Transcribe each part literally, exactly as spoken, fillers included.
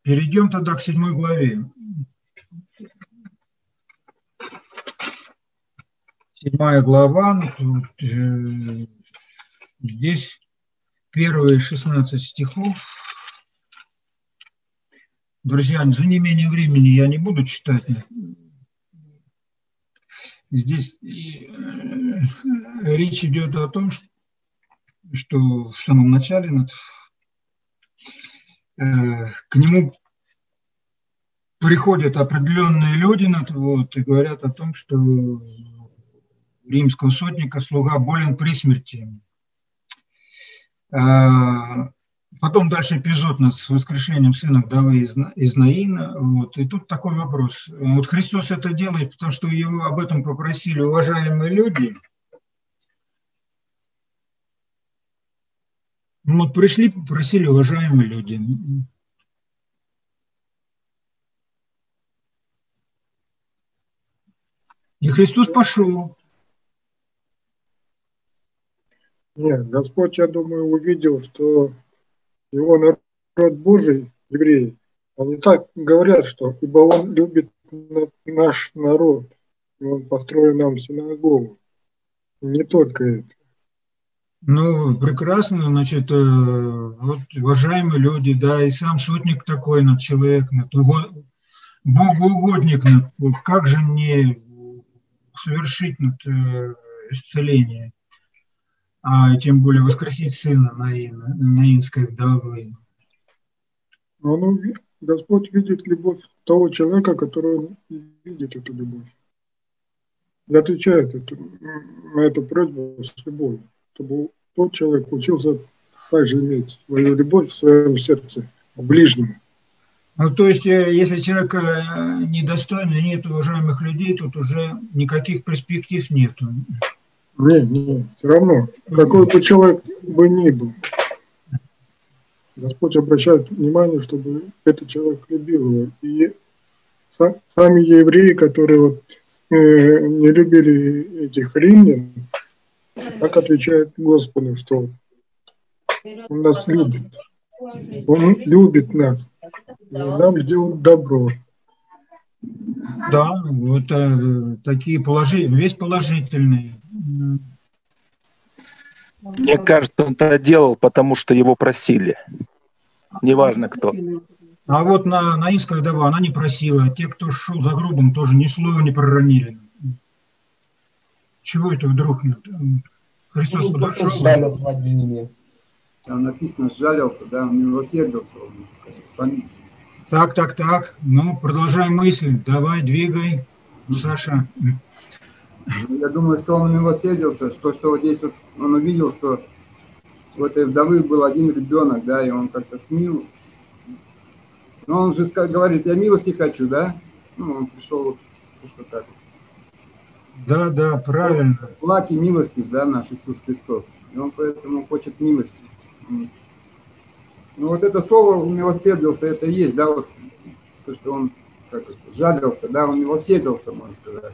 Перейдем тогда к седьмой главе. Седьмая глава, тут, э, здесь первые шестнадцать стихов. Друзья, за неимением времени я не буду читать. Здесь э, речь идет о том, что, что в самом начале э, к нему приходят определенные люди вот, и говорят о том, что римского сотника слуга болен при смерти. Потом дальше эпизод с воскрешением сына вдовы из Наина. Вот. И тут такой вопрос. Вот Христос это делает, потому что его об этом попросили уважаемые люди. Вот пришли, попросили уважаемые люди. И Христос пошел. Нет, Господь, я думаю, увидел, что его народ Божий, евреи, они так говорят, что ибо он любит наш народ, и он построил нам синагогу. И не только это. Ну, прекрасно, значит, вот, уважаемые люди, да, и сам сотник такой, над человек, над богоугодник, над, как же не совершить над, исцеление, а тем более воскресить сына Наина, наинской вдовы. Ну, Господь видит любовь того человека, который видит эту любовь. И отвечает эту, на эту просьбу с любовью, чтобы тот человек учился также иметь свою любовь в своем сердце, к ближнему. Ну, то есть, если человек недостойный, нет уважаемых людей, тут уже никаких перспектив нету. Нет, нет, все равно, какой бы человек бы ни был, Господь обращает внимание, чтобы этот человек любил его. И сами евреи, которые вот, э, не любили этих римлян, так отвечают Господу, что Он нас любит. Он любит нас. И нам сделал добро. Да, вот э, такие положительные, весь положительные. Мне кажется, он это делал, потому что его просили. Неважно кто. А вот на наинская вдова, она не просила. Те, кто шел за гробом, тоже ни слова не проронили. Чего это вдруг? Христос подошел. Жалился над ними. Там написано, сжалился, да, он милосердился. Так, так, так. Ну, продолжай мысль. Давай, двигай, Саша. Я думаю, что он милосердился, что, что вот здесь вот он увидел, что у этой вдовы был один ребенок, да, и он как-то смил. Но он же говорит, я милости хочу, да? Ну, он пришел вот, что так. Да, да, правильно. Благ и милостив, да, наш Иисус Христос. И он поэтому хочет милости. Ну, вот это слово милосердился, это и есть, да, вот то, что он как это, жалился, да, он милосердился, можно сказать.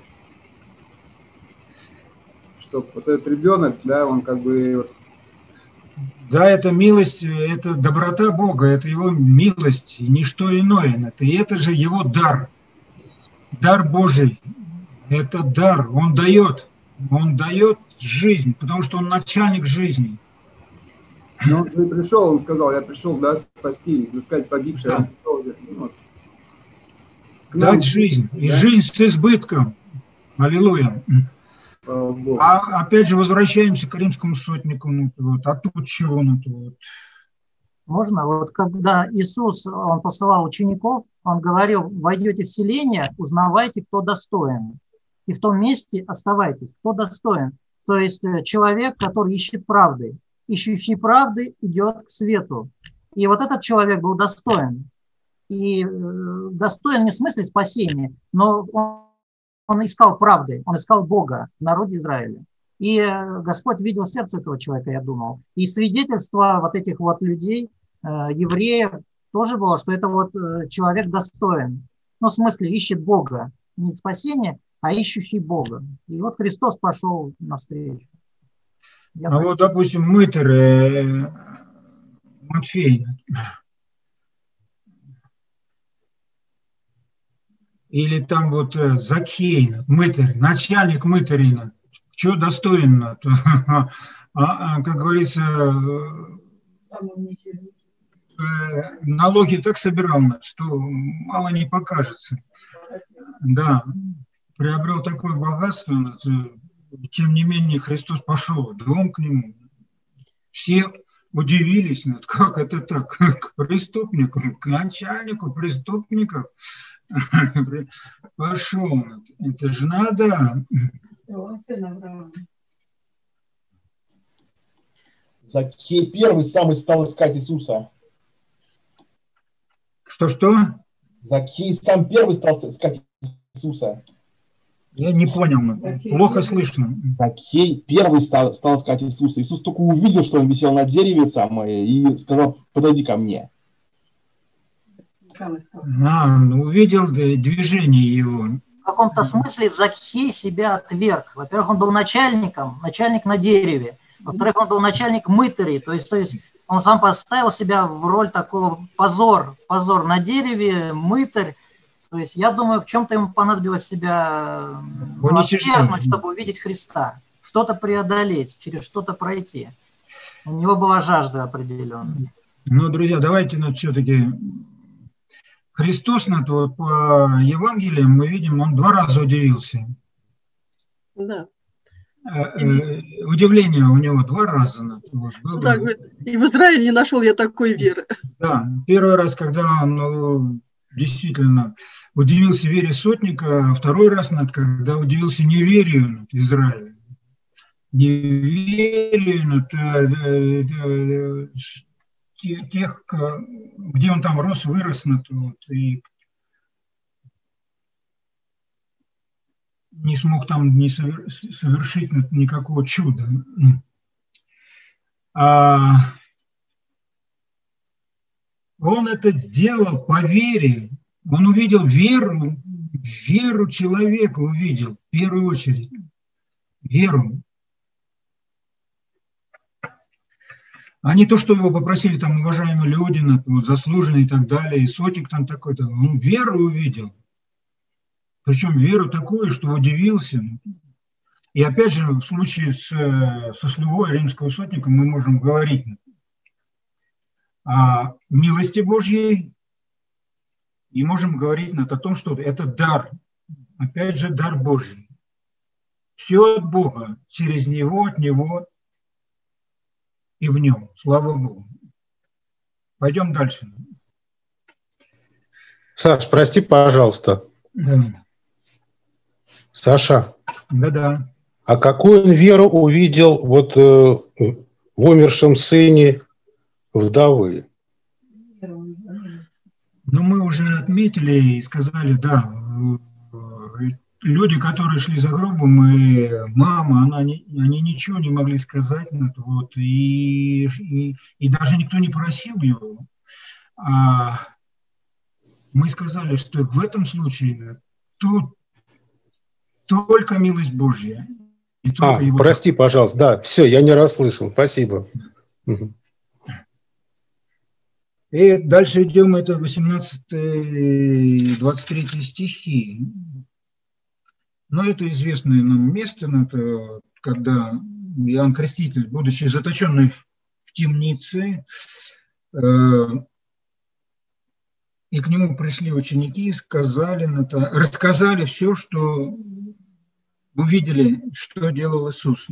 Что вот этот ребенок, да, он как бы... Да, это милость, это доброта Бога, это его милость, и ничто иное. И это же его дар, дар Божий, это дар, он дает, он дает жизнь, потому что он начальник жизни. Но он же пришел, он сказал, я пришел, да, спасти, искать погибших. Да. Вот. Дать жизнь, да? И жизнь с избытком. Аллилуйя. А опять же возвращаемся к римскому сотнику. Вот. А тут чего? Вот. Можно? Вот когда Иисус, он посылал учеников, он говорил, войдете в селение, узнавайте, кто достоин. И в том месте оставайтесь, кто достоин. То есть человек, который ищет правды. Ищущий правды идет к свету. И вот этот человек был достоин. И достоин не в смысле спасения, но он Он искал правды, он искал Бога в народе Израиля. И Господь видел сердце этого человека, я думал. И свидетельство вот этих вот людей, евреев, тоже было, что это вот человек достоин. Ну, в смысле, ищет Бога. Не спасение, а ищущий Бога. И вот Христос пошел навстречу. Я а вот, допустим, мытарь э, Матфей. Или там вот э, Закхей, мытарь, начальник мытарина, что достоин? А, а, как говорится, э, налоги так собирал, что мало не покажется. Да, приобрел такое богатство, тем не менее Христос пошел в дом к нему. Все удивились, как это так, к преступнику, к начальнику преступников пошел. Это же надо. Закхей первый самый стал искать Иисуса. Что-что? Закхей сам первый стал искать Иисуса. Я не понял, плохо слышно. Закхей первый стал, стал искать Иисуса. Иисус только увидел, что он висел на дереве самое, и сказал: подойди ко мне. А, увидел движение его. В каком-то смысле Закхей себя отверг. Во-первых, он был начальником, начальник на дереве. Во-вторых, он был начальник мытарей. То есть, то есть он сам поставил себя в роль такого позор, позор на дереве, мытарь. То есть я думаю, в чем-то ему понадобилось себя ну, отвергнуть, чтобы увидеть Христа. Что-то преодолеть, через что-то пройти. У него была жажда определенная. Ну, друзья, давайте ну, все-таки... Христос, вот, по Евангелиям мы видим, он два раза удивился. Да. И... Удивление у него два раза. Вот, было. Ну, да, говорит, и в Израиле не нашел я такой веры. Да, первый раз, когда он ну, действительно удивился вере сотника, а второй раз, когда удивился неверию Израиля. Неверию тех, где он там рос, вырос, вот, и не смог там не совершить никакого чуда. А он это сделал по вере. Он увидел веру, веру человека увидел, в первую очередь. Веру. А не то, что его попросили там уважаемые люди, вот, заслуженные и так далее, и сотник там такой-то. Он веру увидел. Причем веру такую, что удивился. И опять же, в случае с, со слугой римского сотника мы можем говорить о милости Божьей и можем говорить о том, что это дар. Опять же, дар Божий. Все от Бога, через Него, от Него и в Нем. Слава Богу. Пойдем дальше. Саш, прости, пожалуйста. Да. Саша. Да-да. А какую он веру увидел вот э, в умершем сыне вдовы? Ну, мы уже отметили и сказали, да, люди, которые шли за гробом, и мама, она, они ничего не могли сказать, вот, и, и, и даже никто не просил его. А мы сказали, что в этом случае тут только милость Божья. И только а, его... прости, пожалуйста, да, все, я не расслышал, спасибо. И дальше идем, это восемнадцатый двадцать третий стихи. Но это известное нам место, это когда Иоанн Креститель, будучи заточенный в темнице, и к нему пришли ученики, сказали, рассказали все, что увидели, что делал Иисус.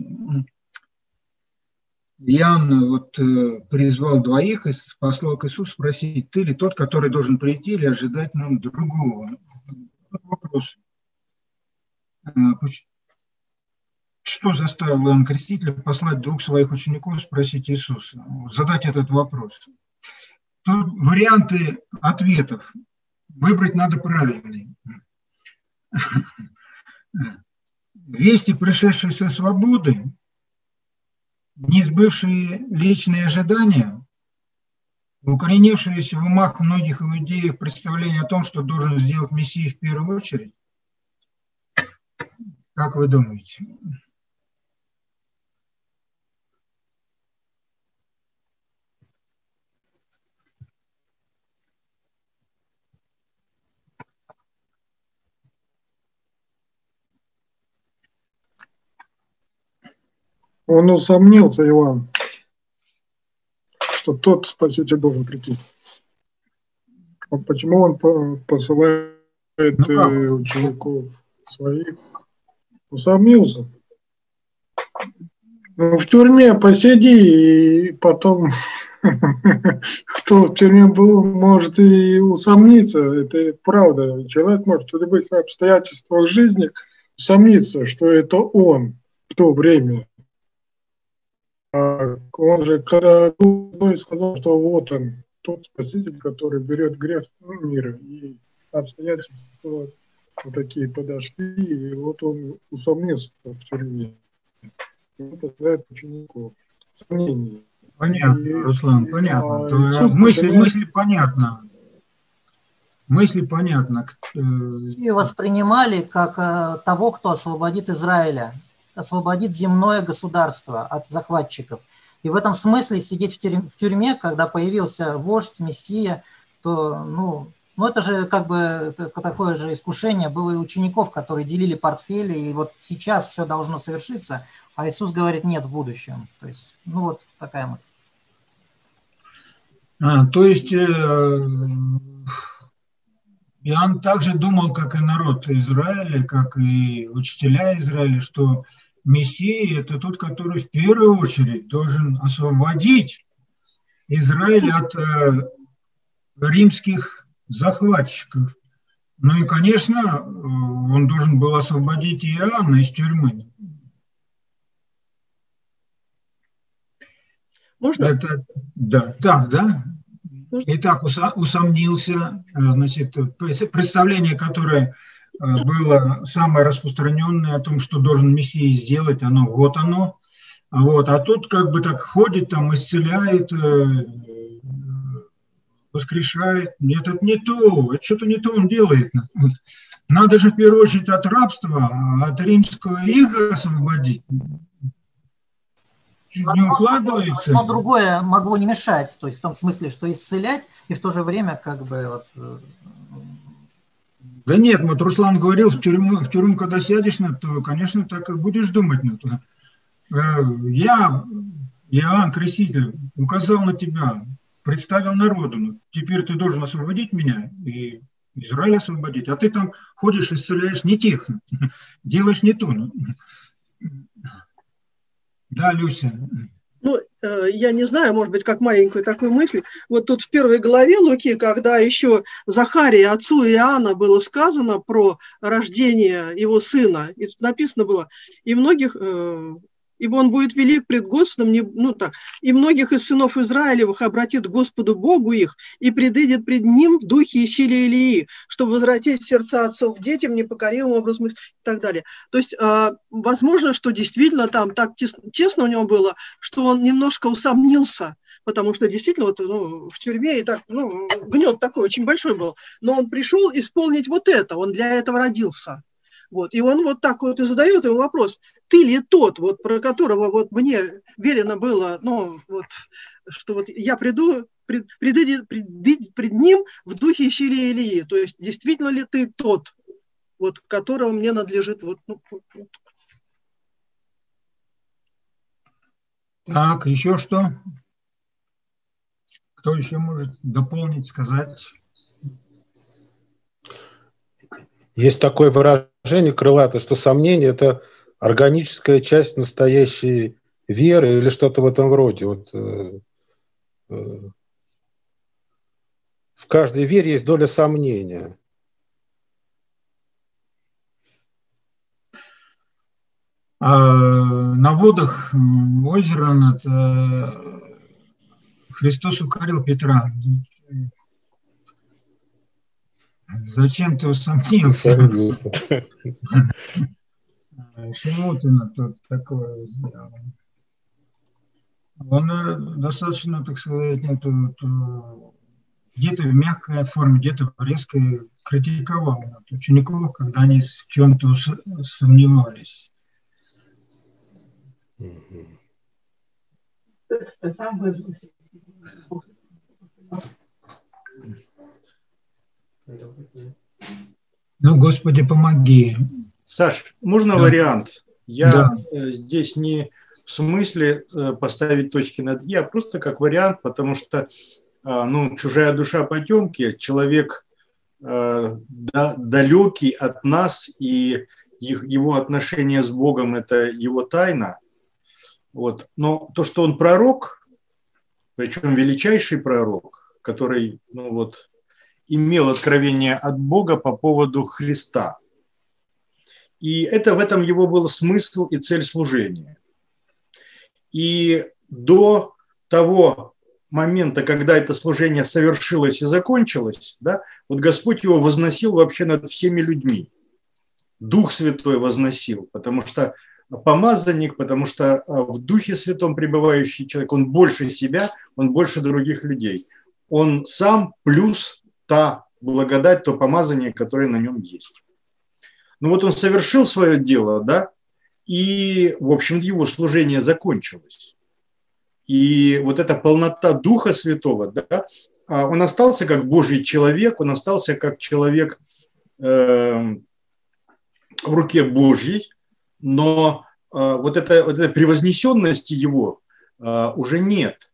Иоанн вот призвал двоих и послал к Иисусу спросить: ты ли тот, который должен прийти, или ожидать нам другого? Вопрос. Что заставило Иоанна Крестителя послать двух своих учеников спросить Иисуса, задать этот вопрос? Тут варианты ответов. Выбрать надо правильный. Вести, пришедшие со свободы, не сбывшие личные ожидания, укоренившиеся в умах многих иудеев представление о том, что должен сделать Мессия в первую очередь. Как вы думаете? Он усомнился, Иоанн, что тот Спаситель должен прийти. А почему он посылает ну учеников своих? Усомнился. Ну, в тюрьме посиди, и потом кто в тюрьме был, может и усомниться. Это правда. Человек может в любых обстоятельствах жизни усомниться, что это он в то время. А он же, когда сказал, что вот он, тот Спаситель, который берет грех мира, и обстоятельства вот такие подошли, и вот он усомнился в тюрьме. Он посылает учеников. Сомнения. Понятно, и, Руслан, понятно. А, То, мысли, мысли понятно. Мысли понятно. Ее воспринимали как э, того, кто освободит Израиля, освободит земное государство от захватчиков. И в этом смысле сидеть в тюрьме, в тюрьме когда появился вождь, мессия, то, ну, ну, это же как бы такое же искушение было и у учеников, которые делили портфели, и вот сейчас все должно совершиться, а Иисус говорит нет в будущем. То есть, ну, вот такая мысль. А, то есть э, Иоанн также думал, как и народ Израиля, как и учителя Израиля, что Мессия – это тот, который в первую очередь должен освободить Израиль от э, римских захватчиков. Ну и, конечно, он должен был освободить Иоанна из тюрьмы. Можно? Это, да, так, да. Итак, усомнился, значит, представление, которое было самое распространенное о том, что должен Мессия сделать, оно вот оно. Вот, а тут как бы так ходит, там исцеляет, воскрешает. Нет, это не то, это что-то не то он делает. Надо же в первую очередь от рабства, от римского ига освободить. Не укладывается. Но другое могло не мешать, то есть в том смысле, что исцелять и в то же время как бы... Вот... Да нет, вот Руслан говорил, в тюрьму, в тюрьму когда сядешь, ну, то, конечно, так и будешь думать. Ну, то, э, я, Иоанн Креститель, указал на тебя, представил народу, ну, теперь ты должен освободить меня и Израиль освободить, а ты там ходишь, исцеляешь не тех, делаешь не то. Ну. Да, Люся. Ну, я не знаю, может быть, как маленькую такую мысль. Вот тут в первой главе Луки, когда еще Захарии, отцу Иоанна, было сказано про рождение его сына, и тут написано было, и многих, ибо он будет велик пред Господом, не, ну так, и многих из сынов Израилевых обратит к Господу Богу их, и предыдет пред ним в духе и силе Илии, чтобы возвратить сердца отцов детям, непокоримым образом и так далее. То есть, возможно, что действительно там так тесно, тесно у него было, что он немножко усомнился, потому что действительно вот, ну, в тюрьме и так, ну, гнет такой очень большой был, но он пришел исполнить вот это, он для этого родился. Вот. И он вот так вот и задает ему вопрос, ты ли тот, вот, про которого вот мне велено было, ну, вот, что вот я приду, пред, пред, пред, пред ним в духе и силе Илии, то есть действительно ли ты тот, вот, которого мне надлежит. Вот, ну, вот. Так, еще что? Кто еще может дополнить, сказать? Есть такое выражение крылатое, что сомнение – это органическая часть настоящей веры или что-то в этом роде. Вот, э, э, в каждой вере есть доля сомнения. А на водах озера над, э, Христос укорил Петра. Зачем ты усомнился? Почему ты на то такое сделал? Он достаточно, так сказать, где-то в мягкой форме, где-то в резкой критиковал учеников, когда они в чем-то сомневались. Ну, Господи, помоги. Саш, можно да. вариант? Я да. здесь не в смысле поставить точки над «и», а просто как вариант, потому что ну, чужая душа потемки, человек далекий от нас, и его отношение с Богом – это его тайна. Вот. Но то, что он пророк, причем величайший пророк, который ну, вот, имел откровение от Бога по поводу Христа. И это в этом его был смысл и цель служения. И до того момента, когда это служение совершилось и закончилось, да, вот Господь его возносил вообще над всеми людьми. Дух Святой возносил, потому что помазанник, потому что в Духе Святом пребывающий человек, он больше себя, он больше других людей. Он сам плюс та благодать, то помазание, которое на нем есть. Ну вот он совершил свое дело, да, и, в общем-то, его служение закончилось. И вот эта полнота Духа Святого, да, он остался как Божий человек, он остался как человек э, в руке Божьей, но э, вот, это, вот этой превознесенности его э, уже нет.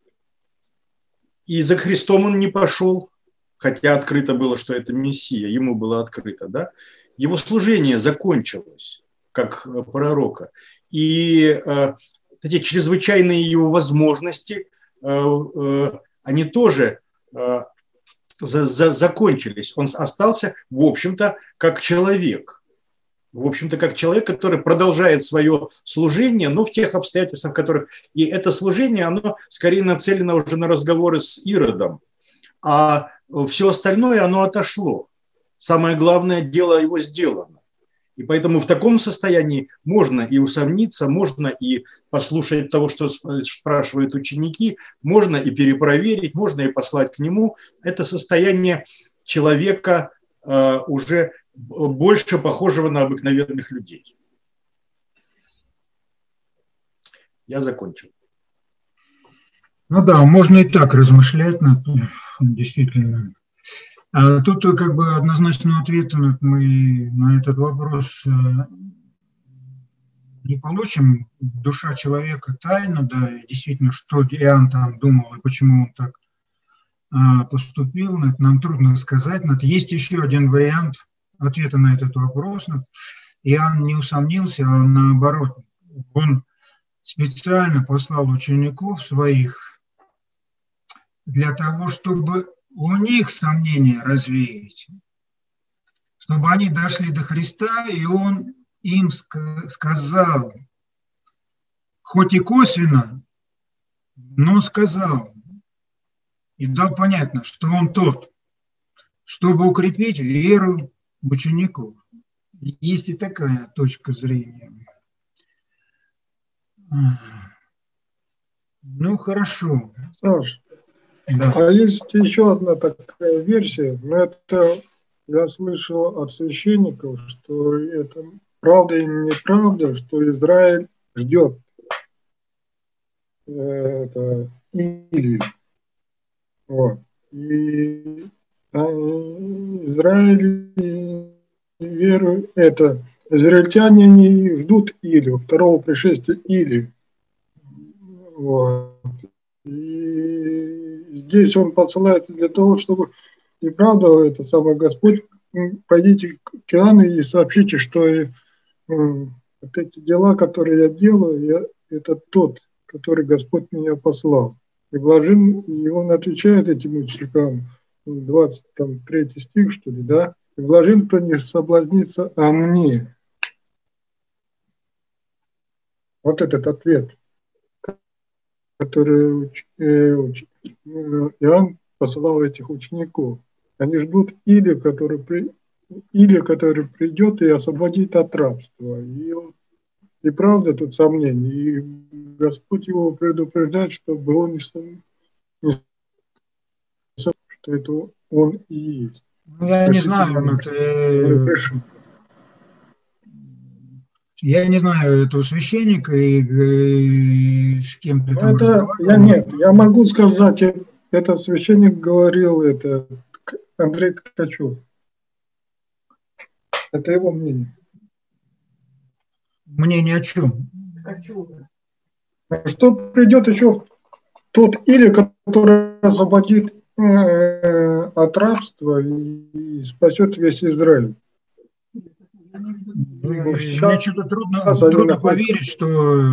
И за Христом он не пошел, хотя открыто было, что это Мессия, ему было открыто, да. Его служение закончилось как пророка. И э, эти чрезвычайные его возможности, э, э, они тоже э, за, за, закончились. Он остался, в общем-то, как человек. В общем-то, как человек, который продолжает свое служение, но в тех обстоятельствах, в которых... И это служение, оно скорее нацелено уже на разговоры с Иродом. А все остальное, оно отошло. Самое главное дело его сделано. И поэтому в таком состоянии можно и усомниться, можно и послушать того, что спрашивают ученики, можно и перепроверить, можно и послать к нему. Это состояние человека э, уже больше похожего на обыкновенных людей. Я закончил. Ну да, можно и так размышлять, действительно. А тут как бы однозначного ответа мы на этот вопрос не получим. Душа человека тайна, да, и действительно, что Иоанн там думал и почему он так поступил, это нам трудно сказать. Есть еще один вариант ответа на этот вопрос. Иоанн не усомнился, а наоборот, он специально послал учеников своих для того, чтобы у них сомнения развеять, чтобы они дошли до Христа, и он им сказал, хоть и косвенно, но сказал, и дал понятно, что он тот, чтобы укрепить веру учеников. Есть и такая точка зрения. Ну, хорошо. Саш, да. А есть еще одна такая версия, но это я слышал от священников, что это правда и неправда, что Израиль ждет это Илью. Вот. И Израиль веру, это израильтяне не ждут Илью, второго пришествия Илью. Вот. И здесь он посылает для того, чтобы, и правда, это самый Господь, пойдите к Иоанну и сообщите, что э, вот эти дела, которые я делаю, я, это тот, который Господь меня послал. И блажен, и он отвечает этим ученикам, двадцать третий стих, что ли, да? И блажен, кто не соблазнится о мне. Вот этот ответ, который Иоанн посылал этих учеников. Они ждут Илью, который, при... Илью, который придет и освободит от рабства. И, и правда тут сомнений. И Господь его предупреждает, чтобы он не, не... что это он и есть. Ну, я не знаю, он это... Я не знаю этого священника и, и с кем ты там это, я нет, я могу сказать, этот священник говорил, это Андрей Ткачев. Это его мнение. Мнение о чем? Ткачев. Что придет еще тот Или, который освободит э, от рабства и спасет весь Израиль. Ну, мне что-то трудно, трудно поверить, что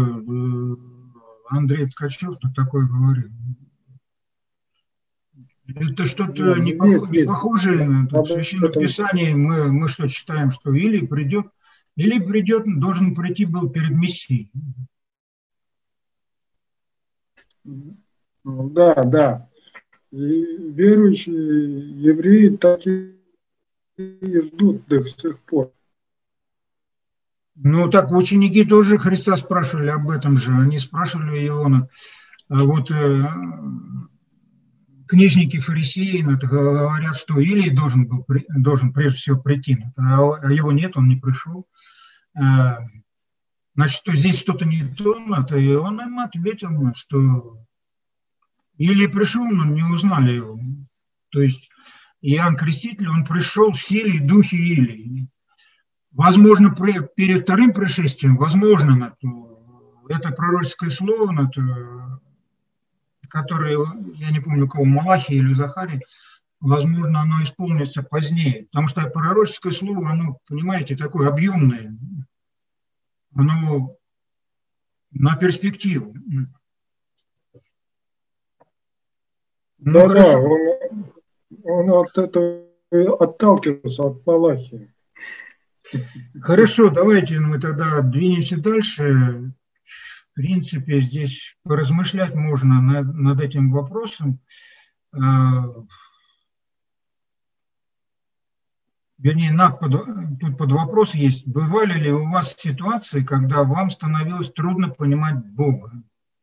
Андрей Ткачев такое говорит. Это что-то не, пох... не похожее на в Священном Писании. Мы, мы что читаем, что или придет, или придет, должен прийти был перед Мессией. Да, да. И верующие евреи так и ждут до сих пор. Ну, так ученики тоже Христа спрашивали об этом же. Они спрашивали Иоанна. Вот э, книжники, фарисеи говорят, что Илий должен был, должен прежде всего прийти, а его нет, он не пришел. Значит, что здесь что-то не то, и он им ответил, что Илий пришел, но не узнали его. То есть Иоанн Креститель, он пришел в силе и духе Илии. Возможно, перед вторым пришествием, возможно, это пророческое слово, которое, я не помню, у кого, Малахии или Захарии, возможно, оно исполнится позднее. Потому что пророческое слово, оно, понимаете, такое объемное. Оно на перспективу. Ну, да, да, он, он от этого отталкивался, от Малахии. Хорошо, давайте мы тогда двинемся дальше. В принципе, здесь поразмышлять можно над, над этим вопросом. Вернее, над, под, тут под вопрос есть. Бывали ли у вас ситуации, когда вам становилось трудно понимать Бога?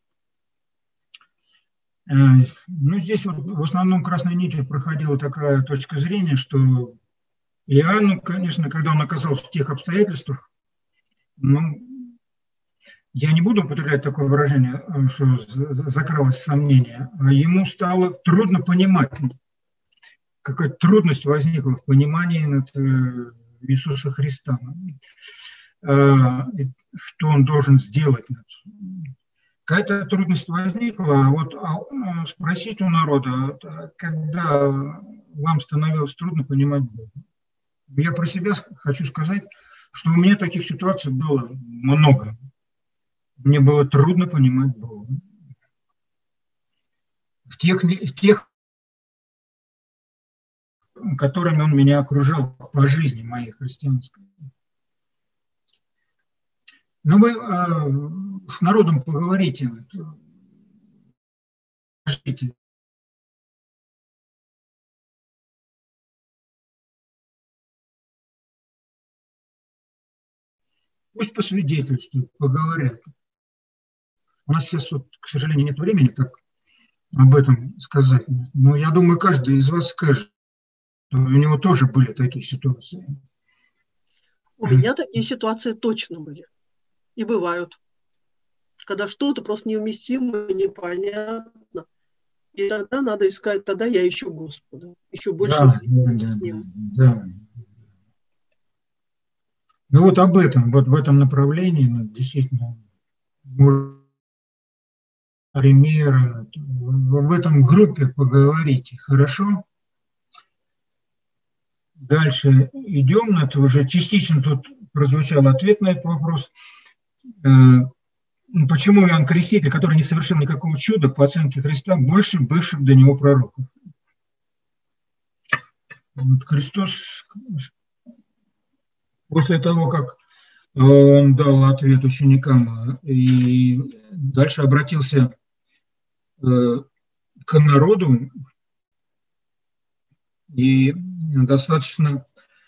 Ну, здесь вот в основном красной нитью проходила такая точка зрения, что Иоанну, конечно, когда он оказался в тех обстоятельствах, ну, я не буду употреблять такое выражение, что закралось сомнение, а ему стало трудно понимать, какая трудность возникла в понимании Иисуса Христа, что он должен сделать. Какая-то трудность возникла, а вот спросить у народа, когда вам становилось трудно понимать Бога. Я про себя хочу сказать, что у меня таких ситуаций было много. Мне было трудно понимать Бога. В тех, в тех, которыми Он меня окружал по жизни моей христианской. Но вы э, с народом поговорите. Скажите. Пусть посвидетельствуют, поговорят. У нас сейчас, вот, к сожалению, нет времени, как об этом сказать. Но я думаю, каждый из вас скажет, что у него тоже были такие ситуации. У меня такие ситуации точно были. И бывают. Когда что-то просто неуместимо, непонятно. И тогда надо искать, тогда я ищу Господа. Еще больше да, да, с Ним. Да. Ну вот об этом, вот в этом направлении, ну, действительно, примеры, в этом группе поговорите, хорошо? Дальше идем, это уже частично тут прозвучал ответ на этот вопрос. Почему Иоанн Креститель, который не совершил никакого чуда, по оценке Христа, больше бывших до него пророков? Вот Христос, после того, как он дал ответ ученикам и дальше обратился к народу, и достаточно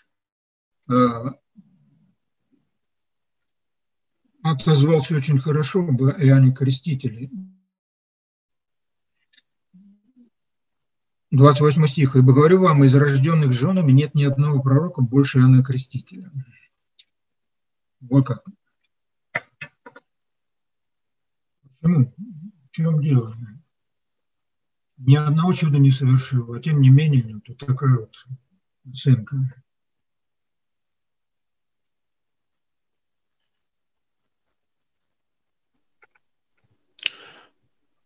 отозвался очень хорошо об Иоанне Крестителе. двадцать восьмой стих. «Ибо говорю вам, из рожденных женами нет ни одного пророка больше Иоанна Крестителя». Вот как. Почему? В чем дело? Ни одного чуда не совершил, а тем не менее, ну, тут такая вот оценка.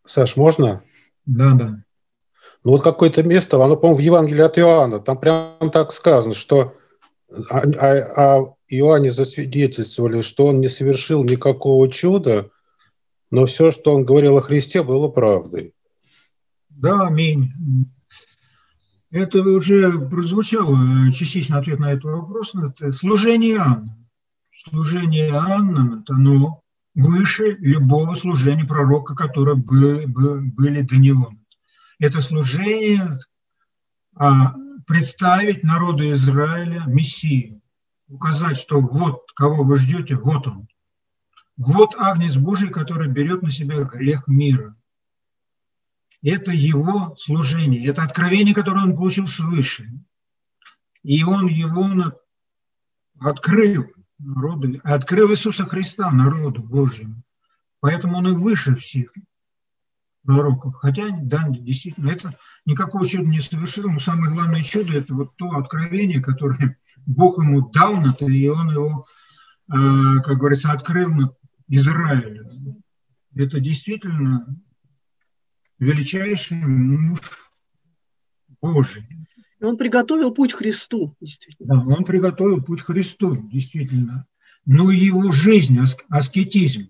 Саш, можно? Да, да. Ну вот какое-то место, оно, по-моему, в Евангелии от Иоанна, там прям так сказано, что о, о, о Иоанне засвидетельствовали, что он не совершил никакого чуда, но все, что он говорил о Христе, было правдой. Да, аминь. Это уже прозвучал частично ответ на этот вопрос. Это служение Иоанна. Служение Иоанна, оно выше любого служения пророка, которые были, были до него. Это служение а, представить народу Израиля Мессию, указать, что вот кого вы ждете, вот он. Вот Агнец Божий, который берет на себя грех мира. Это его служение, это откровение, которое он получил свыше. И он его открыл народу, открыл Иисуса Христа народу Божьему. Поэтому он и выше всех пророков. Хотя, да, действительно, это никакого чуда не совершил, но самое главное чудо – это вот то откровение, которое Бог ему дал на то, и он его, как говорится, открыл на Израилю. Это действительно величайший муж Божий. И он приготовил путь Христу, действительно. Да, он приготовил путь Христу, действительно. Но его жизнь, аскетизм,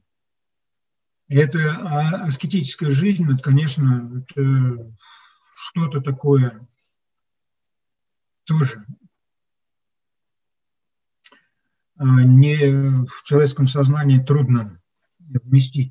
это аскетическая жизнь, это, конечно, это что-то такое тоже не в человеческом сознании трудно вместить.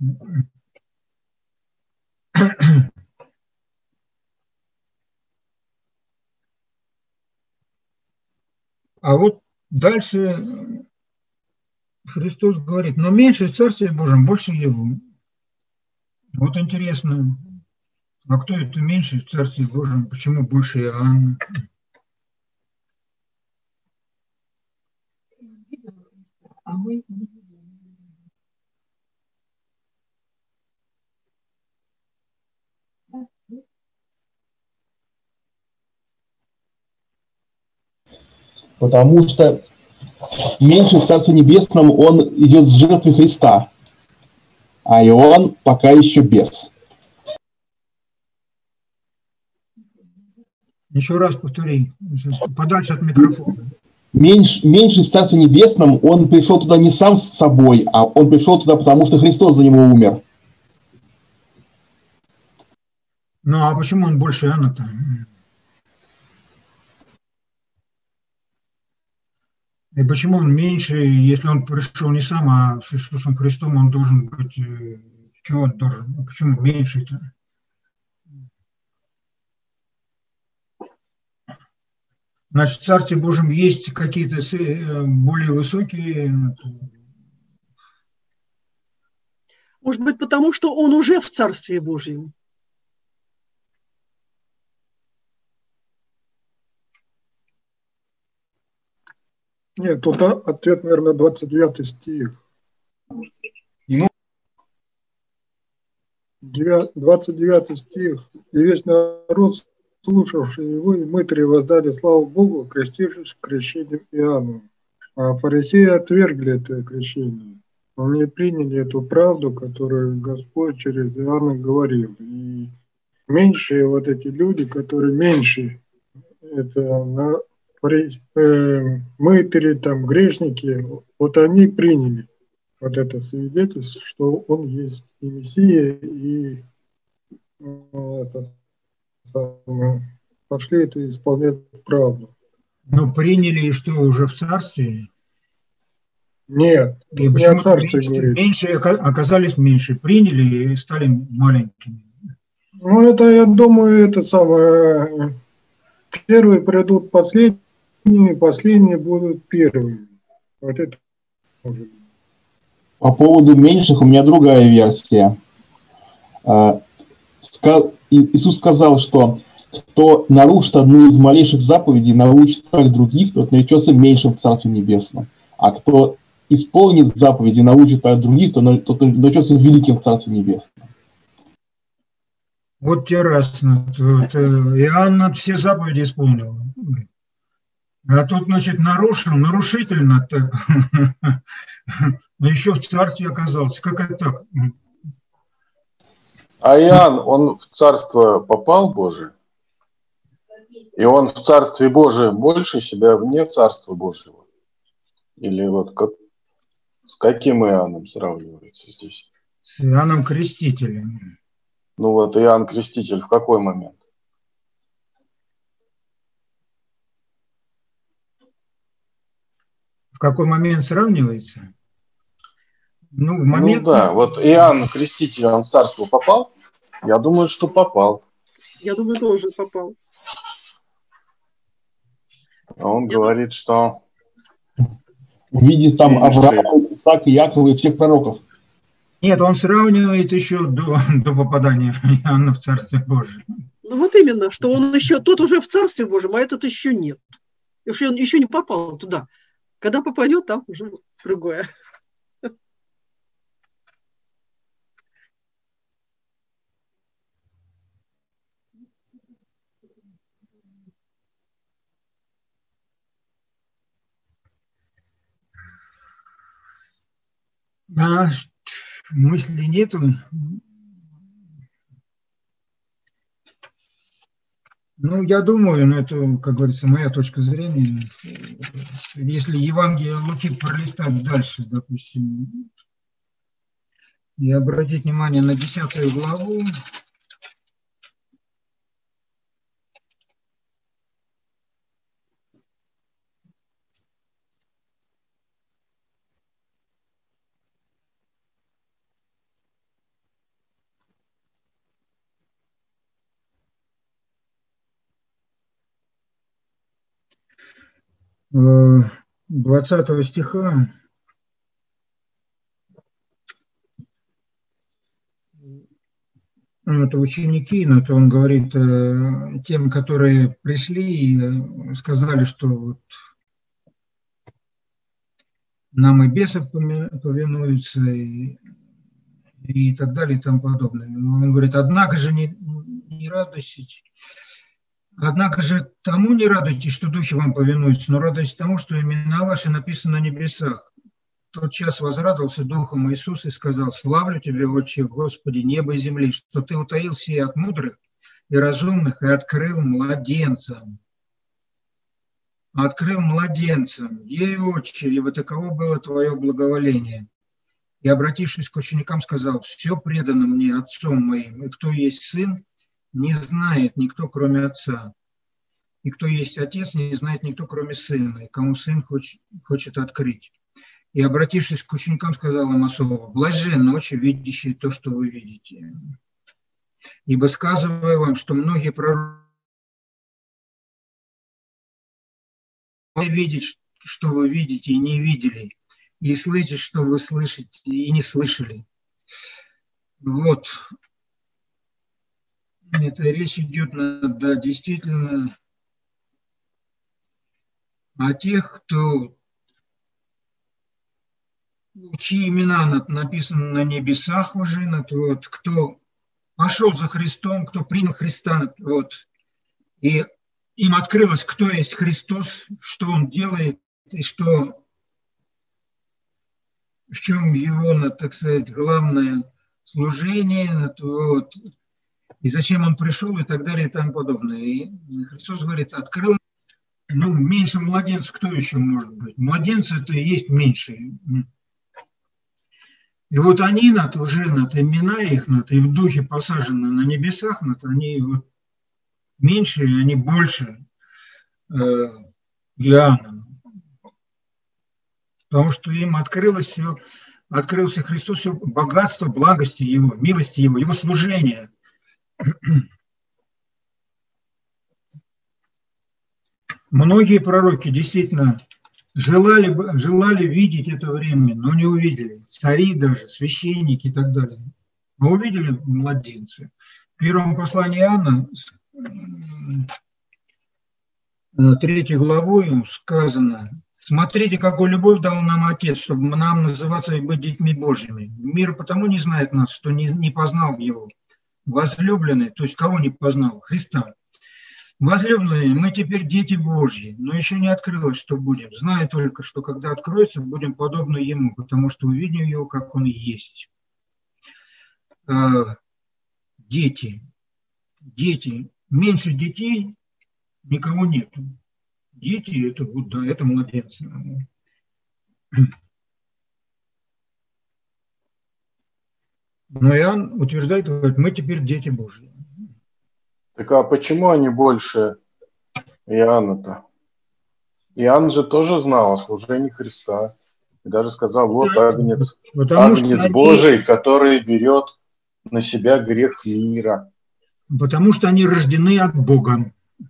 А вот дальше Христос говорит, но меньше в Царстве Божьем, больше его. Вот интересно, а кто это меньше в Царстве Божьем, почему больше Иоанна? А мы... Потому что меньше в Царстве Небесном он идет с жертвы Христа, а Иоанн пока еще без. Еще раз повтори, подальше от микрофона. Меньше, меньше в Царстве Небесном он пришел туда не сам с собой, а он пришел туда, потому что Христос за него умер. Ну, а почему он больше Иоанна-то? И почему он меньше, если он пришел не сам, а с Иисусом Христом, он должен быть, чего он должен, почему меньше-то? Значит, в Царстве Божьем есть какие-то более высокие... Может быть, потому что он уже в Царстве Божьем. Нет, тут ответ, наверное, двадцать девятый стих. Ему... двадцать девятый стих. И весь народ, слушавший его, и мытари воздали славу Богу, крестившись крещением Иоанна. А фарисеи отвергли это крещение. Они приняли эту правду, которую Господь через Иоанна говорил. И меньшие вот эти люди, которые меньше, это на мытари, там, грешники, вот они приняли вот это свидетельство, что он есть и Мессия, и это, пошли это исполнять правду. Ну, приняли, и что, уже в царстве? Нет, и не о царстве говорит. Меньше оказались меньше, приняли и стали маленькими. Ну, это, я думаю, это самое, первые придут последние, последние будут первыми. Вот это может быть. По поводу меньших у меня другая версия. Иисус сказал, что кто нарушит одну из малейших заповедей, научит так других, тот наречется меньшим в Царстве Небесном. А кто исполнит заповеди, научит так других, тот наречется великим в Царстве Небесном. Вот те раз. Иоанн все заповеди исполнил. А тут, значит, нарушил, нарушительно так. Но еще в царстве оказался. Как это так? А Иоанн, он в Царство попал Божие? И он в Царстве Божьем больше себя вне Царства Божьего? Или вот как, с каким Иоанном сравнивается здесь? С Иоанном Крестителем. Ну вот Иоанн Креститель в какой момент? В какой момент сравнивается? Ну, в момент... Ну да, вот Иоанн Креститель, он в Царство попал? Я думаю, что попал. Я думаю, тоже попал. А он Я говорит, что... Увидеть там Авраама, Исаака, Якова и всех пророков. Нет, он сравнивает еще до, до попадания Иоанна в Царствие Божие. Ну вот именно, что он еще, тот уже в Царстве Божьем, а этот еще нет. Еще он еще не попал туда. Когда попадет, там уже другое. А мысли нету. Ну, я думаю, ну, это, как говорится, моя точка зрения. Если Евангелие Луки пролистать дальше, допустим, и обратить внимание на десятую главу, двадцатого стиха, это ученики, но это он говорит тем, которые пришли и сказали, что вот нам и бесов повинуются, и, и так далее, и тому подобное. Он говорит, однако же не, не радуйтесь, однако же тому не радуйтесь, что духи вам повинуются, но радуйтесь тому, что имена ваши написаны на небесах. В тот час возрадовался духом Иисус и сказал, славлю Тебя, Отче, Господи, неба и земли, что Ты утаил сие от мудрых и разумных и открыл младенцам. Открыл младенцам, ей, Отче, ибо таково было Твое благоволение. И, обратившись к ученикам, сказал, все предано мне Отцом моим, и кто есть Сын, не знает никто, кроме Отца. И кто есть Отец, не знает никто, кроме Сына, и кому Сын хочет, хочет открыть. И, обратившись к ученикам, сказал им особо, блажен очи, видящие то, что вы видите. Ибо сказываю вам, что многие пророки видеть, что вы видите и не видели, и слышать, что вы слышите и не слышали. Вот. Это речь идет, да, действительно о тех, кто, чьи имена написаны на небесах уже, вот, кто пошел за Христом, кто принял Христа, вот, и им открылось, кто есть Христос, что Он делает, и что, в чем Его, так сказать, главное служение, вот, и зачем Он пришел, и так далее, и тому подобное. И Христос говорит, открыл, ну, меньше младенцев, кто еще может быть? Младенцы это и есть меньше. И вот они, над, уже над имена их, над, и в духе посажены на небесах, над, они вот, меньше, они больше э, Иоанна. Потому что им открылось все, открылся Христос, все богатство, благости Его, милости Его, Его служения. Многие пророки действительно желали, желали видеть это время, но не увидели. Цари даже, священники и так далее. Но увидели младенцы. В первом послании Иоанна, третьей главой сказано, смотрите, какую любовь дал нам Отец, чтобы нам называться и быть детьми Божьими. Мир потому не знает нас, что не, не познал Его. Возлюбленный, то есть кого не познал? Христа. Возлюбленные, мы теперь дети Божьи, но еще не открылось, что будем. Зная только, что когда откроется, будем подобны Ему, потому что увидим Его, как Он есть. дети. Дети. Меньше детей никого нет. Дети, это, вот, да, это младенцы. Но Иоанн утверждает, говорит, мы теперь дети Божьи. Так а почему они больше Иоанна-то? Иоанн же тоже знал о служении Христа. И даже сказал, вот агнец, агнец они... Божий, который берет на себя грех мира. Потому что они рождены от Бога.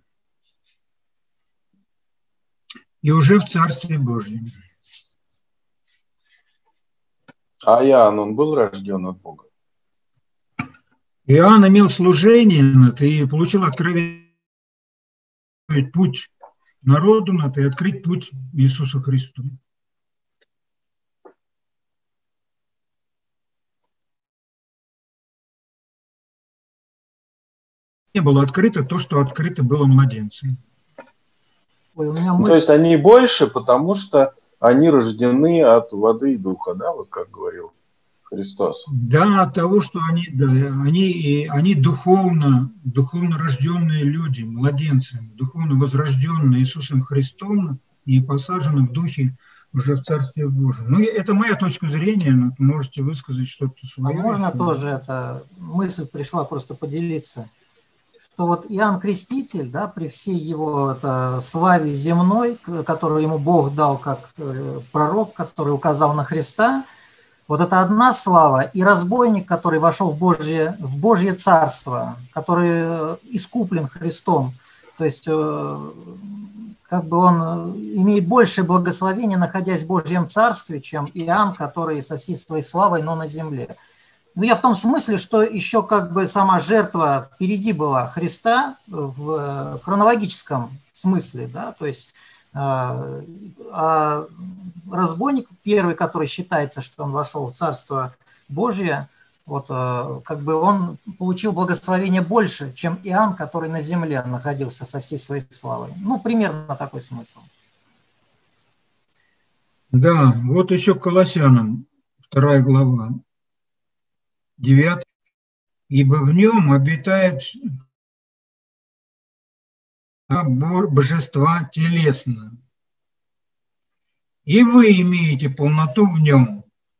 И уже в Царстве Божьем. А Иоанн, он был рожден от Бога? Иоанн имел служение и получил откровение, путь народу и открыть путь Иисусу Христу. Не было открыто то, что открыто было младенцам. Ой, у меня мысль... То есть они больше, потому что они рождены от воды и духа, да, вот как говорил Христос? Да, от того, что они, да, они, они духовно, духовно рожденные люди, младенцы, духовно возрожденные Иисусом Христом и посажены в духе уже в Царстве Божьем. Ну, это моя точка зрения, но можете высказать что-то свое. А можно тоже, это мысль пришла просто поделиться, что вот Иоанн Креститель, да, при всей его это, славе земной, которую ему Бог дал как э, пророк, который указал на Христа, вот это одна слава, и разбойник, который вошел в Божье, в Божье Царство, который искуплен Христом, то есть э, как бы он имеет большее благословение, находясь в Божьем Царстве, чем Иоанн, который со всей своей славой, но на земле. Ну, я в том смысле, что еще как бы сама жертва впереди была Христа в хронологическом смысле, да, то есть э, а разбойник первый, который считается, что он вошел в Царство Божье, вот э, как бы он получил благословение больше, чем Иоанн, который на земле находился со всей своей славой. Ну, примерно такой смысл. Да, вот еще к Колоссянам, вторая глава. Девятый. Ибо в нем обитает божества телесно. И вы имеете полноту в нем.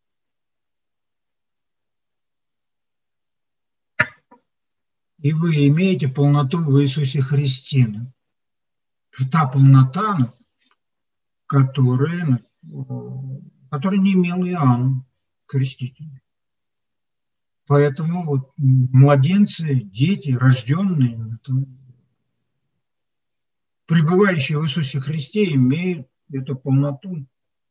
И вы имеете полноту в Иисусе Христе. Та полнота, которая, которая не имел Иоанн Креститель. Поэтому вот младенцы, дети, рожденные, пребывающие в Иисусе Христе, имеют эту полноту,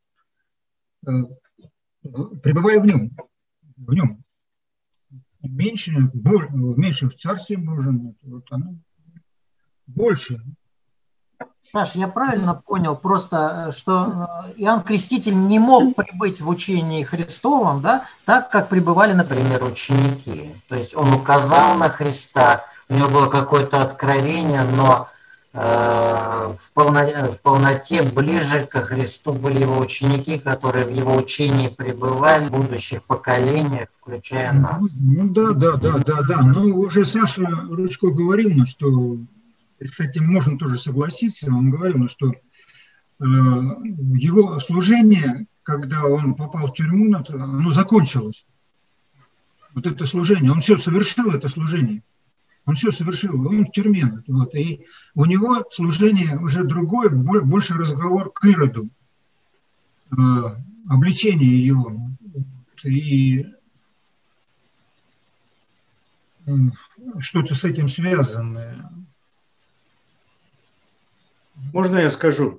пребывая в нем, в нем. Меньше, меньше в Царстве Божьем, вот оно больше. Саш, я правильно понял просто, что Иоанн Креститель не мог прибыть в учении Христовом, да, так, как пребывали, например, ученики. То есть он указал на Христа, у него было какое-то откровение, но э, в, полноте, в полноте ближе ко Христу были его ученики, которые в его учении пребывали, в будущих поколениях, включая нас. Ну да, да, да, да, да. Ну уже Саша Ручко говорил, ну, что с этим можно тоже согласиться. Он говорил, ну, что э, его служение, когда он попал в тюрьму, оно закончилось. Вот это служение, он все совершил, это служение. Он все совершил, он в тюрьме. Вот, и у него служение уже другое, больше разговор к Ироду, э, обличение его. И э, что-то с этим связанное. Можно я скажу?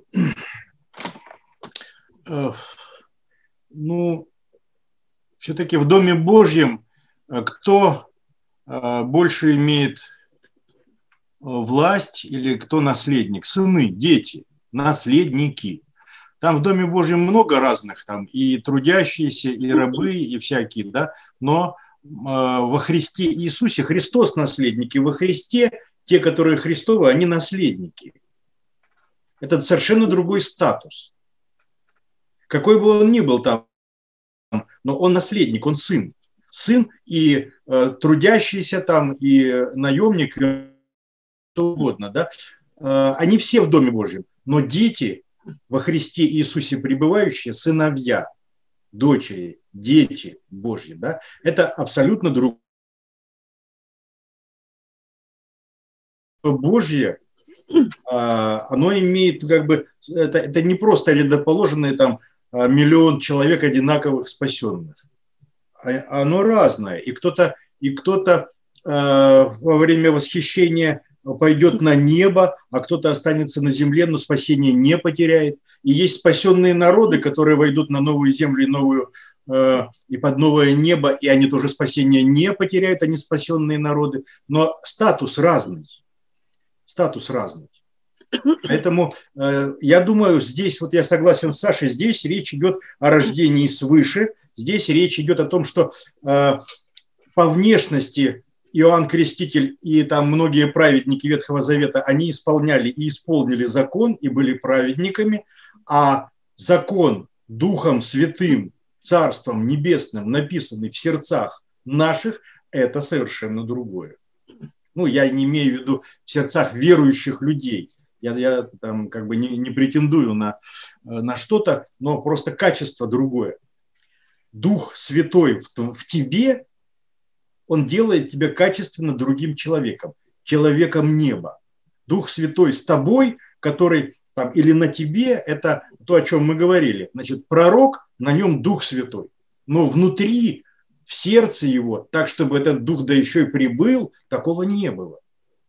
Ну, все-таки в Доме Божьем кто больше имеет власть или кто наследник? Сыны, дети, наследники. Там в Доме Божьем много разных, там и трудящиеся, и рабы, и всякие, да, но во Христе Иисусе, Христос наследники, во Христе те, которые Христовы, они наследники. Это совершенно другой статус. Какой бы он ни был там, но он наследник, он сын. сын и э, трудящийся там, и наемник, и что угодно, да, э, они все в Доме Божьем, но дети во Христе Иисусе пребывающие, сыновья, дочери, дети Божьи, да, это абсолютно другое. Божье, оно имеет как бы, это, это не просто рядоположенные там миллион человек одинаковых спасенных. Оно разное. И кто-то, и кто-то э, во время восхищения пойдет на небо, а кто-то останется на земле, но спасение не потеряет. И есть спасенные народы, которые войдут на новую землю и, новую, э, и под новое небо, и они тоже спасение не потеряют, они спасенные народы. Но статус разный. Статус разный. Поэтому э, я думаю, здесь, вот я согласен с Сашей, здесь речь идет о рождении свыше, здесь речь идет о том, что э, по внешности Иоанн Креститель и там многие праведники Ветхого Завета, они исполняли и исполнили закон и были праведниками, а закон Духом Святым, Царством Небесным, написанный в сердцах наших, это совершенно другое. Ну, я не имею в виду в сердцах верующих людей. Я, я там как бы не, не претендую на, на что-то, но просто качество другое. Дух Святой в, в тебе, он делает тебя качественно другим человеком, человеком неба. Дух Святой с тобой, который там, или на тебе, это то, о чем мы говорили. Значит, пророк, на нем Дух Святой. Но внутри, в сердце его, так, чтобы этот Дух да еще и прибыл, такого не было.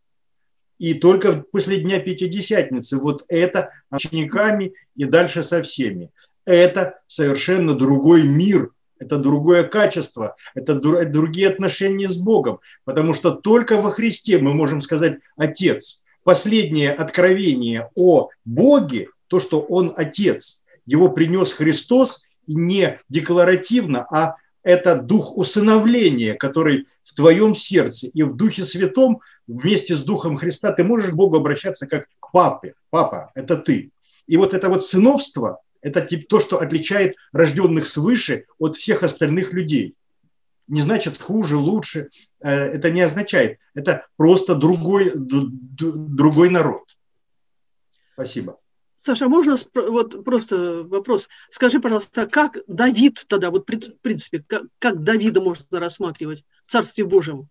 И только после Дня Пятидесятницы вот это учениками и дальше со всеми. Это совершенно другой мир, это другое качество, это другие отношения с Богом. Потому что только во Христе мы можем сказать «Отец». Последнее откровение о Боге, то, что Он Отец, его принес Христос, и не декларативно, а это дух усыновления, который в твоем сердце и в Духе Святом вместе с Духом Христа ты можешь к Богу обращаться как к папе. Папа – это ты. И вот это вот сыновство – это то, что отличает рожденных свыше от всех остальных людей. Не значит хуже, лучше. Это не означает. Это просто другой, другой народ. Спасибо. Саша, можно вот просто вопрос? Скажи, пожалуйста, как Давид тогда, вот в принципе, как, как Давида можно рассматривать в Царстве Божьем?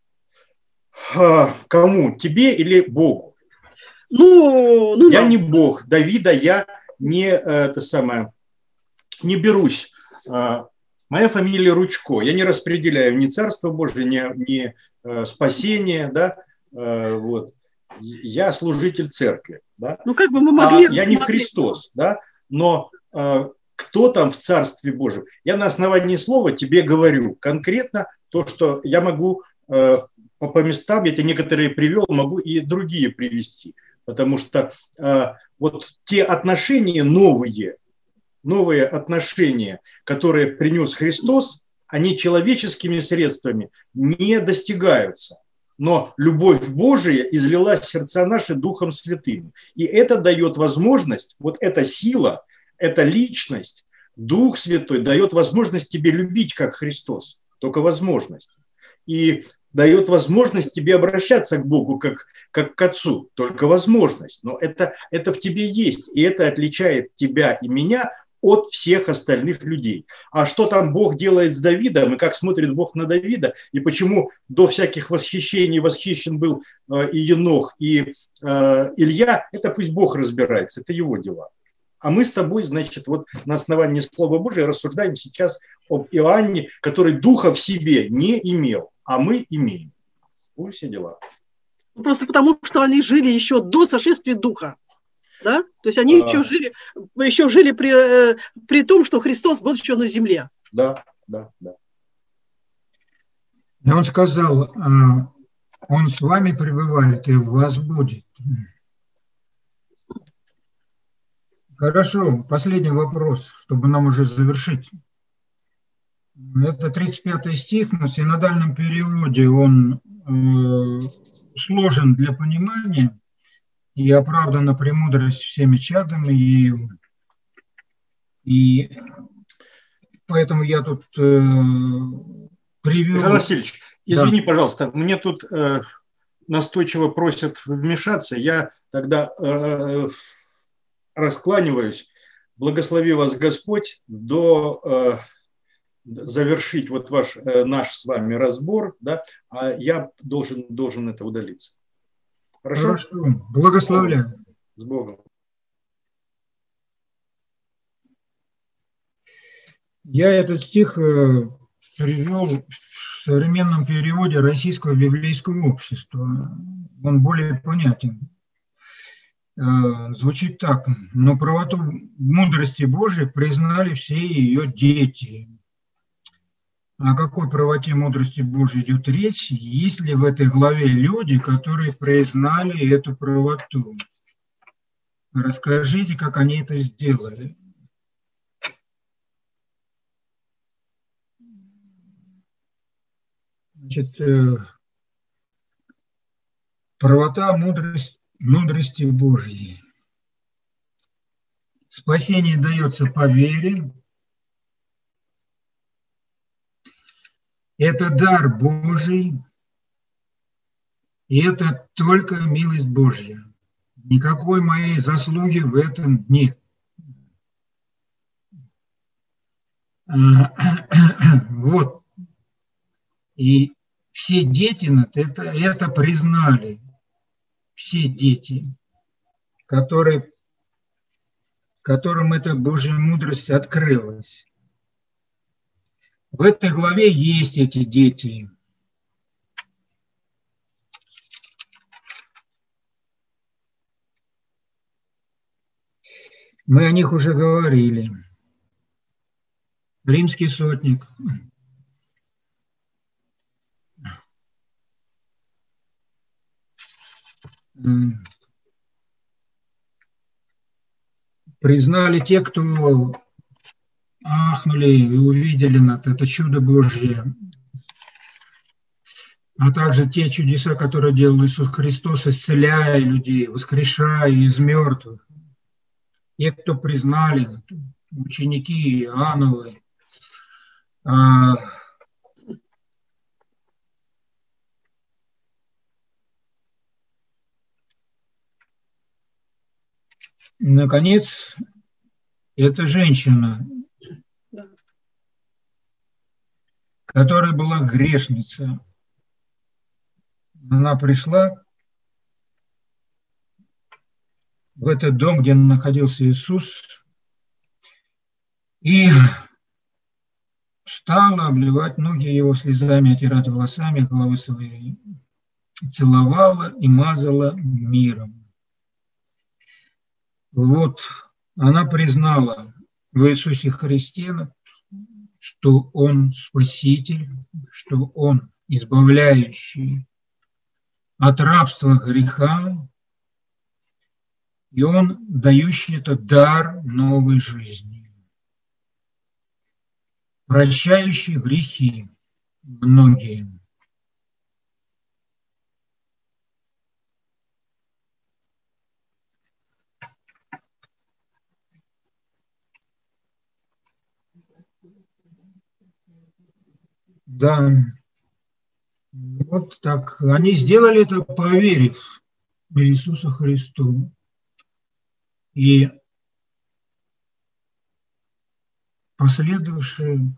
Кому? Тебе или Богу? Ну, ну я нам. не Бог. Давида я не, это самое, не берусь. Моя фамилия Ручко. Я не распределяю ни Царство Божие, ни, ни спасение, да, вот. Я служитель церкви, да? Ну, как бы мы могли а я не Христос, да? Но э, кто там в Царстве Божьем? Я на основании слова тебе говорю конкретно то, что я могу э, по, по местам, я тебе некоторые привел, могу и другие привести, потому что э, вот те отношения новые, новые отношения, которые принес Христос, они человеческими средствами не достигаются. Но любовь Божия излилась в сердца наши Духом Святым. И это дает возможность, вот эта сила, эта личность, Дух Святой дает возможность тебе любить, как Христос. Только возможность. И дает возможность тебе обращаться к Богу, как, как к Отцу. Только возможность. Но это, это в тебе есть. И это отличает тебя и меня от всех остальных людей. А что там Бог делает с Давидом, и как смотрит Бог на Давида, и почему до всяких восхищений восхищен был э, и Енох, и э, Илья, это пусть Бог разбирается, это его дела. А мы с тобой, значит, вот на основании Слова Божия рассуждаем сейчас об Иоанне, который духа в себе не имел, а мы имеем. Вот все дела. Просто потому, что они жили еще до сошествия Духа. Да? То есть они а... еще жили, еще жили при, при том, что Христос был еще на земле. Да, да, да. И он сказал, он с вами пребывает и в вас будет. Хорошо, последний вопрос, чтобы нам уже завершить. Это тридцать пятый стих, но в синодальном переводе он э, сложен для понимания. И оправдана премудрость всеми чадами, и, и поэтому я тут э, привел... Александр Васильевич, извини, да. пожалуйста, мне тут э, настойчиво просят вмешаться. Я тогда э, раскланиваюсь. Благослови вас Господь до... Э, завершить вот ваш, э, наш с вами разбор, да, а я должен, должен это удалиться. Хорошо? Хорошо. Благословляю. С Богом. Я этот стих э, привел в современном переводе Российского библейского общества. Он более понятен. Э, звучит так. Но правоту мудрости Божией признали все ее дети. О какой правоте мудрости Божией идет речь, есть ли в этой главе люди, которые признали эту правоту? Расскажите, как они это сделали. Значит, правота мудрость, мудрости Божьей. Спасение дается по вере. Это дар Божий, и это только милость Божья. Никакой моей заслуги в этом нет. Вот. И все дети это, это признали. Все дети, которые, которым эта Божья мудрость открылась. В этой главе есть эти дети. Мы о них уже говорили. Римский сотник. Признали те, кто ахнули и увидели это чудо Божье, а также те чудеса, которые делал Иисус Христос, исцеляя людей, воскрешая из мертвых. Те, кто признали, ученики Иоанновы, наконец, эта женщина, которая была грешница, она пришла в этот дом, где находился Иисус, и стала обливать ноги его слезами, отирать волосами головы своей, целовала и мазала миром. Вот она признала в Иисусе Христе, что Он Спаситель, что Он избавляющий от рабства греха, и Он дающий этот дар новой жизни, прощающий грехи многие. Да, вот так. Они сделали это, поверив в Иисуса Христу. И последовавшие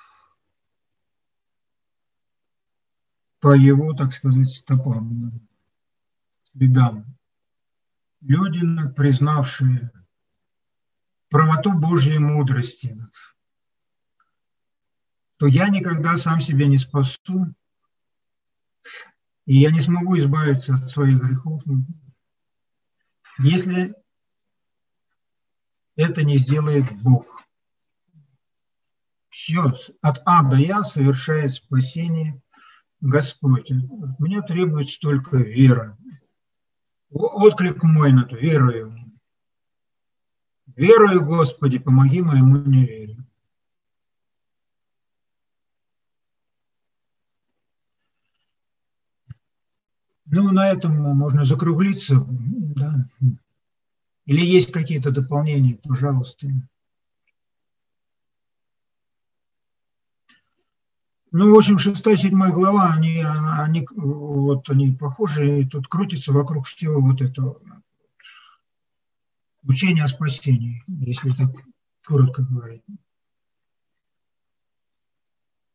по его, так сказать, стопам, следам. Люди, признавшие правоту Божьей мудрости, то я никогда сам себя не спасу, и я не смогу избавиться от своих грехов, если это не сделает Бог. Все, от А до Я совершает спасение Господь. От меня требуется только вера. Отклик мой на то, верую. Верую, Господи, помоги моему неверию. Ну, на этом можно закруглиться. Да. Или есть какие-то дополнения, пожалуйста. Ну, в общем, шестая, седьмая глава, они, они, вот, они похожи, и тут крутится вокруг всего вот этого учения о спасении, если так коротко говорить.